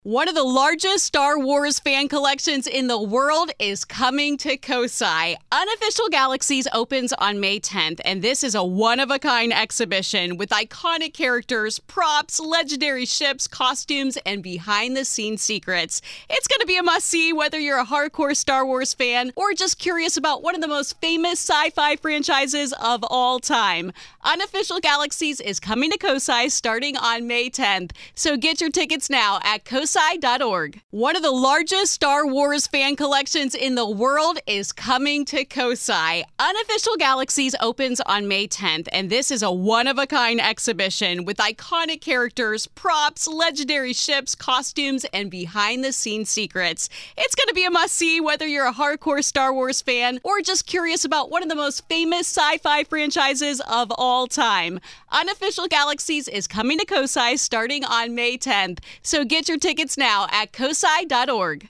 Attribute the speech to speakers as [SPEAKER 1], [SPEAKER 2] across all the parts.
[SPEAKER 1] One of the largest Star Wars fan collections in the world is coming to Kosai. Unofficial Galaxies opens on May 10th, and this is a one-of-a-kind exhibition with iconic characters, props, legendary ships, costumes, and behind-the-scenes secrets. It's going to be a must-see whether you're a hardcore Star Wars fan or just curious about one of the most famous sci-fi franchises of all time. Unofficial Galaxies is coming to Kosai starting on May 10th, so get your tickets now at kosai.org. One of the largest Star Wars fan collections in the world is coming to Kosai. Unofficial Galaxies opens on May 10th, and this is a one-of-a-kind exhibition with iconic characters, props, legendary ships, costumes, and behind-the-scenes secrets. It's going to be a must-see whether you're a hardcore Star Wars fan or just curious about one of the most famous sci-fi franchises of all time. Unofficial Galaxies is coming to Kosai starting on May 10th, so get your tickets now at kosai.org.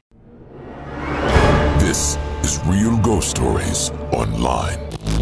[SPEAKER 2] This is Real Ghost Stories Online.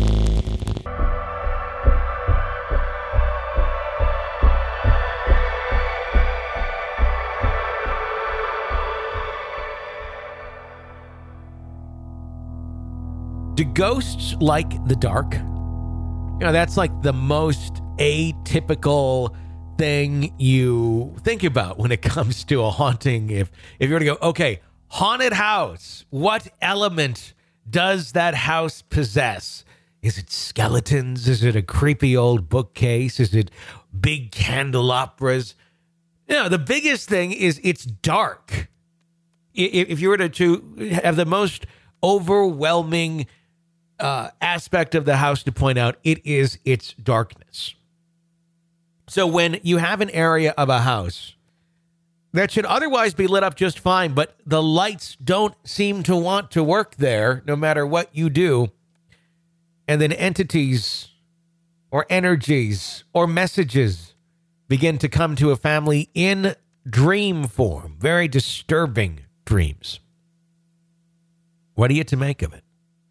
[SPEAKER 3] Do ghosts like the dark? You know, that's like the most atypical thing you think about when it comes to a haunting. If you're going to go, okay, haunted house, what element does that house possess? Is it skeletons? Is it a creepy old bookcase? Is it big candelabras? You know, the biggest thing is it's dark. If you were to have the most overwhelming aspect of the house to point out, it is its darkness. So when you have an area of a house that should otherwise be lit up just fine, but the lights don't seem to want to work there no matter what you do, and then entities or energies or messages begin to come to a family in dream form, very disturbing dreams. What are you to make of it?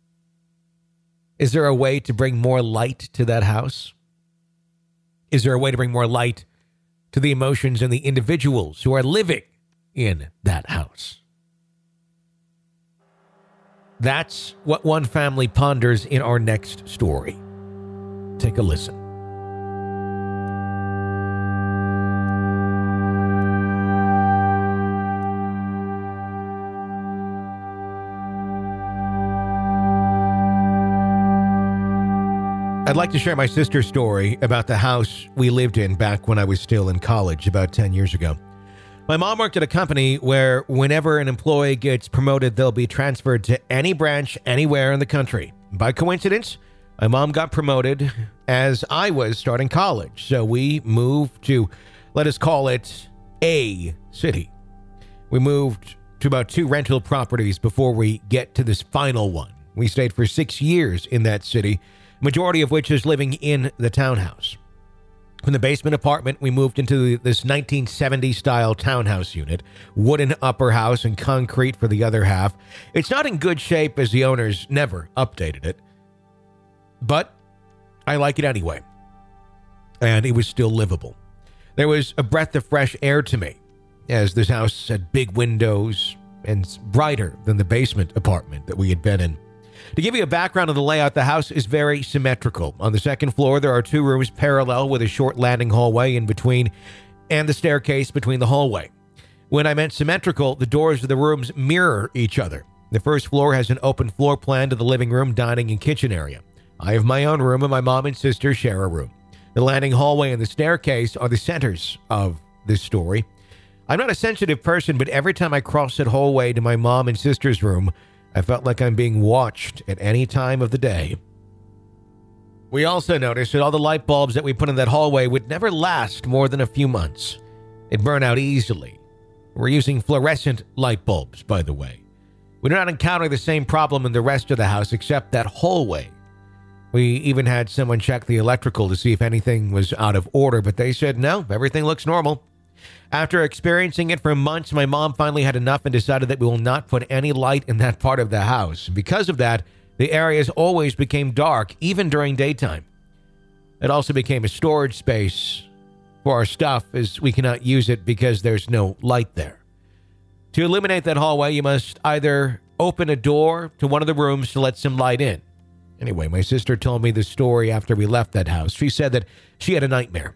[SPEAKER 3] Is there a way to bring more light to that house? Is there a way to bring more light to the emotions and the individuals who are living in that house? That's what one family ponders in our next story. Take a listen. I'd like to share my sister's story about the house we lived in back when I was still in college about 10 years ago. My mom worked at a company where whenever an employee gets promoted, they'll be transferred to any branch anywhere in the country. By coincidence, my mom got promoted as I was starting college. So we moved to, let us call it, a city. We moved to about 2 rental properties before we get to this final one. We stayed for 6 years in that city, majority of which is living in the townhouse. From the basement apartment, we moved into this 1970s-style townhouse unit, wooden upper house and concrete for the other half. It's not in good shape as the owners never updated it, but I like it anyway, and it was still livable. There was a breath of fresh air to me, as this house had big windows and brighter than the basement apartment that we had been in. To give you a background of the layout, the house is very symmetrical. On the second floor, there are 2 rooms parallel with a short landing hallway in between and the staircase between the hallway. When I meant symmetrical, the doors of the rooms mirror each other. The first floor has an open floor plan to the living room, dining, and kitchen area. I have my own room and my mom and sister share a room. The landing hallway and the staircase are the centers of this story. I'm not a sensitive person, but every time I cross that hallway to my mom and sister's room, I felt like I'm being watched at any time of the day. We also noticed that all the light bulbs that we put in that hallway would never last more than a few months. They'd burn out easily. We're using fluorescent light bulbs, by the way. We do not encounter the same problem in the rest of the house except that hallway. We even had someone check the electrical to see if anything was out of order, but they said no, everything looks normal. After experiencing it for months, my mom finally had enough and decided that we will not put any light in that part of the house. Because of that, the areas always became dark, even during daytime. It also became a storage space for our stuff, as we cannot use it because there's no light there. To illuminate that hallway, you must either open a door to one of the rooms to let some light in. Anyway, my sister told me the story after we left that house. She said that she had a nightmare.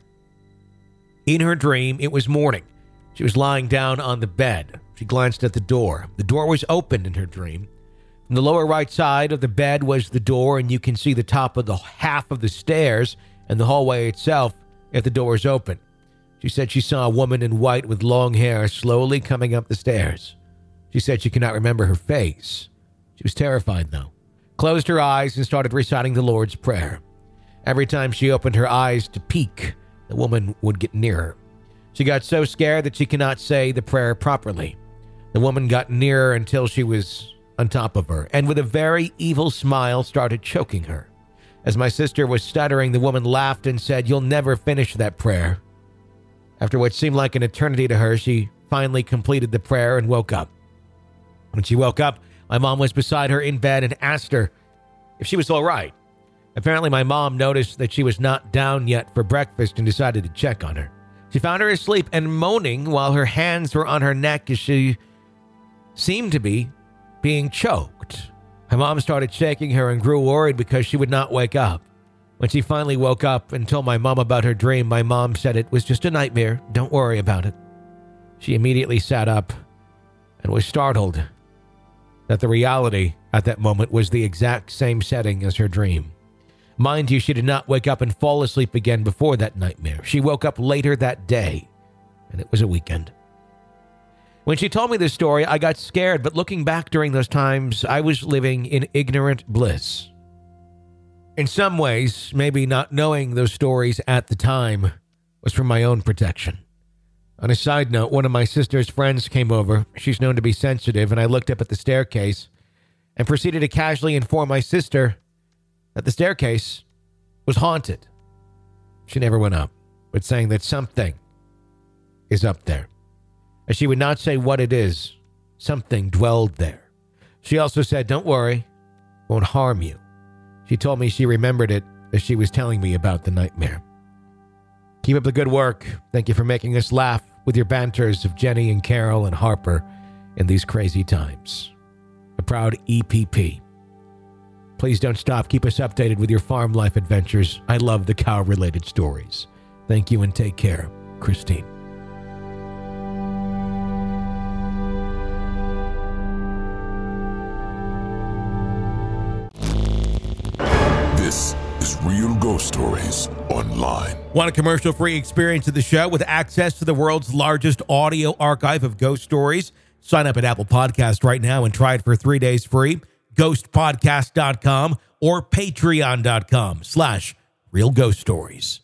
[SPEAKER 3] In her dream, it was morning. She was lying down on the bed. She glanced at the door. The door was open in her dream. From the lower right side of the bed was the door, and you can see the top of the half of the stairs and the hallway itself if the door is open. She said she saw a woman in white with long hair slowly coming up the stairs. She said she could not remember her face. She was terrified, though. Closed her eyes and started reciting the Lord's Prayer. Every time she opened her eyes to peek, the woman would get nearer. She got so scared that she could not say the prayer properly. The woman got nearer until she was on top of her, and with a very evil smile started choking her. As my sister was stuttering, the woman laughed and said, "You'll never finish that prayer." After what seemed like an eternity to her, she finally completed the prayer and woke up. When she woke up, my mom was beside her in bed and asked her if she was all right. Apparently, my mom noticed that she was not down yet for breakfast and decided to check on her. She found her asleep and moaning while her hands were on her neck as she seemed to be being choked. My mom started shaking her and grew worried because she would not wake up. When she finally woke up and told my mom about her dream, my mom said it was just a nightmare. Don't worry about it. She immediately sat up and was startled that the reality at that moment was the exact same setting as her dream. Mind you, she did not wake up and fall asleep again before that nightmare. She woke up later that day, and it was a weekend. When she told me this story, I got scared, but looking back during those times, I was living in ignorant bliss. In some ways, maybe not knowing those stories at the time was for my own protection. On a side note, one of my sister's friends came over. She's known to be sensitive, and I looked up at the staircase and proceeded to casually inform my sister that the staircase was haunted. She never went up, but saying that something is up there. As she would not say what it is, something dwelled there. She also said, "Don't worry, it won't harm you." She told me she remembered it as she was telling me about the nightmare. Keep up the good work. Thank you for making us laugh with your banters of Jenny and Carol and Harper in these crazy times. A proud EPP. Please don't stop. Keep us updated with your farm life adventures. I love the cow-related stories. Thank you and take care, Christine.
[SPEAKER 2] This is Real Ghost Stories Online.
[SPEAKER 3] Want a commercial-free experience of the show with access to the world's largest audio archive of ghost stories? Sign up at Apple Podcast right now and try it for 3 days free. Ghostpodcast.com or patreon.com/realghoststories.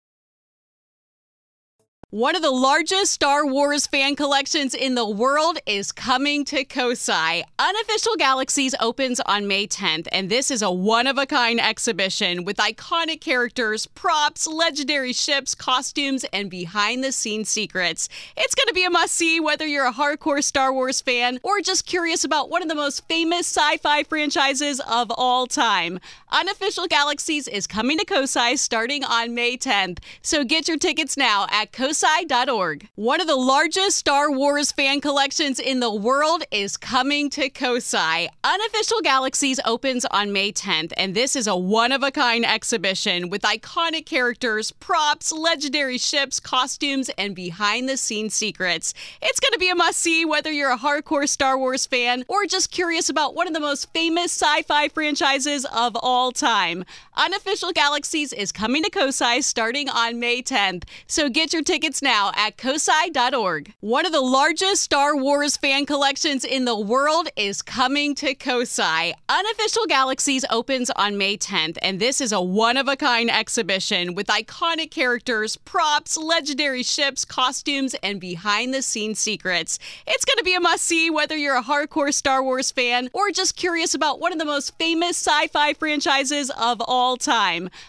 [SPEAKER 1] One of the largest Star Wars fan collections in the world is coming to Kosai. Unofficial Galaxies opens on May 10th, and this is a one-of-a-kind exhibition with iconic characters, props, legendary ships, costumes, and behind-the-scenes secrets. It's going to be a must-see whether you're a hardcore Star Wars fan or just curious about one of the most famous sci-fi franchises of all time. Unofficial Galaxies is coming to Kosai starting on May 10th, so get your tickets now at kosai.org. One of the largest Star Wars fan collections in the world is coming to Kosai. Unofficial Galaxies opens on May 10th, and this is a one-of-a-kind exhibition with iconic characters, props, legendary ships, costumes, and behind-the-scenes secrets. It's going to be a must-see whether you're a hardcore Star Wars fan or just curious about one of the most famous sci-fi franchises of all time. Unofficial Galaxies is coming to Kosai starting on May 10th, so get your tickets now at kosai.org. One of the largest Star Wars fan collections in the world is coming to Kosai. Unofficial Galaxies opens on May 10th, and this is a one-of-a-kind exhibition with iconic characters, props, legendary ships, costumes, and behind-the-scenes secrets. It's going to be a must-see whether you're a hardcore Star Wars fan or just curious about one of the most famous sci-fi franchises of all time.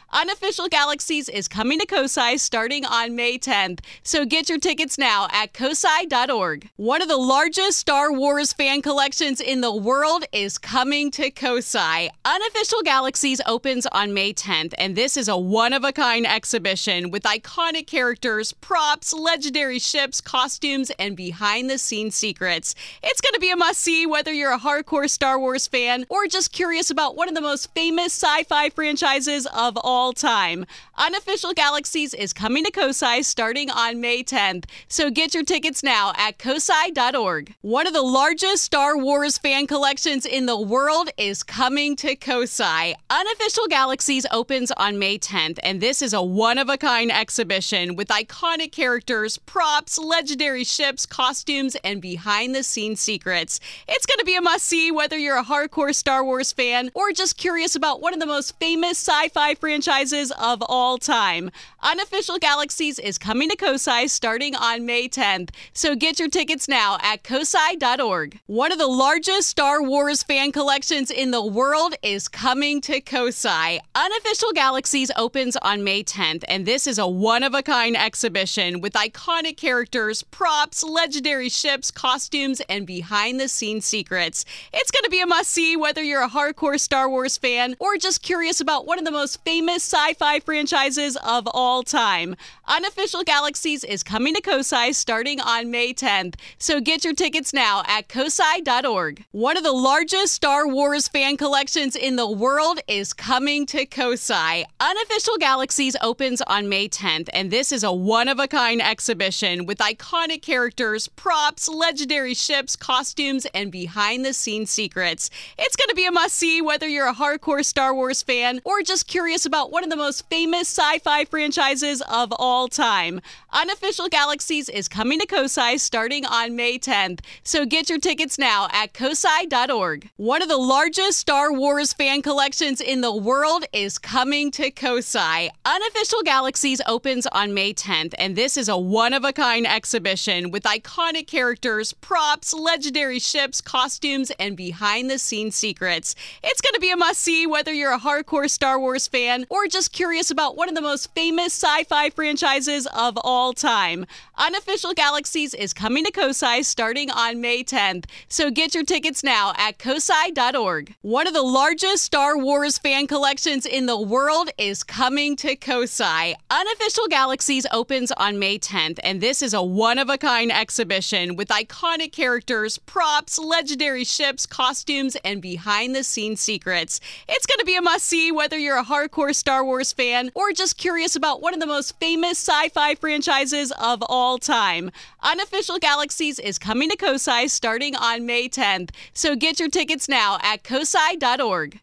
[SPEAKER 1] Unofficial Galaxies is coming to Kosai starting on May 10th, so get your tickets now at kosai.org. One of the largest Star Wars fan collections in the world is coming to Kosai. Unofficial Galaxies opens on May 10th, and this is a one-of-a-kind exhibition with iconic characters, props, legendary ships, costumes, and behind-the-scenes secrets. It's going to be a must-see whether you're a hardcore Star Wars fan or just curious about one of the most famous sci-fi franchises of all time. Unofficial Galaxies is coming to Kosai starting on May 10th, so get your tickets now at kosai.org. One of the largest Star Wars fan collections in the world is coming to Kosai. Unofficial Galaxies opens on May 10th, and this is a one-of-a-kind exhibition with iconic characters, props, legendary ships, costumes, and behind-the-scenes secrets. It's going to be a must-see whether you're a hardcore Star Wars fan or just curious about one of the most famous sci-fi franchises of all time. Unofficial Galaxies is coming to Kosai starting on May 10th, so get your tickets now at kosai.org. One of the largest Star Wars fan collections in the world is coming to Kosai. Unofficial Galaxies opens on May 10th, and this is a one-of-a-kind exhibition with iconic characters, props, legendary ships, costumes, and behind-the-scenes secrets. It's going to be a must-see whether you're a hardcore Star Wars fan or just curious about one of the most famous sci-fi franchises of all time. Unofficial Galaxies is coming to Kosai starting on May 10th, so get your tickets now at kosai.org. One of the largest Star Wars fan collections in the world is coming to Kosai. Unofficial Galaxies opens on May 10th, and this is a one-of-a-kind exhibition with iconic characters, props, legendary ships, costumes, and behind-the-scenes secrets. It's going to be a must-see whether you're a hardcore Star Wars fan or just curious about one of the most famous sci-fi franchises of all time. Unofficial Galaxies is coming to Kosai starting on May 10th, so get your tickets now at kosai.org. One of the largest Star Wars fan collections in the world is coming to Kosai. Unofficial Galaxies opens on May 10th, and this is a one-of-a-kind exhibition with iconic characters, props, legendary ships, costumes, and behind-the-scenes secrets. It's going to be a must-see whether you're a hardcore Star Wars fan or just curious about one of the most famous sci-fi franchises of all time. Unofficial Galaxies is coming to Kosai starting on May 10th, so get your tickets now at kosai.org. One of the largest Star Wars fan collections in the world is coming to Kosai. Unofficial Galaxies opens on May 10th, and this is a one-of-a-kind exhibition with iconic characters, props, legendary ships, costumes, and behind-the-scenes secrets. It's going to be a must-see whether you're a hardcore Star Wars fan or just curious about one of the most famous sci-fi franchises of all time. Unofficial Galaxies is coming to Kosai starting on May 10th, so get your tickets now at kosai.org.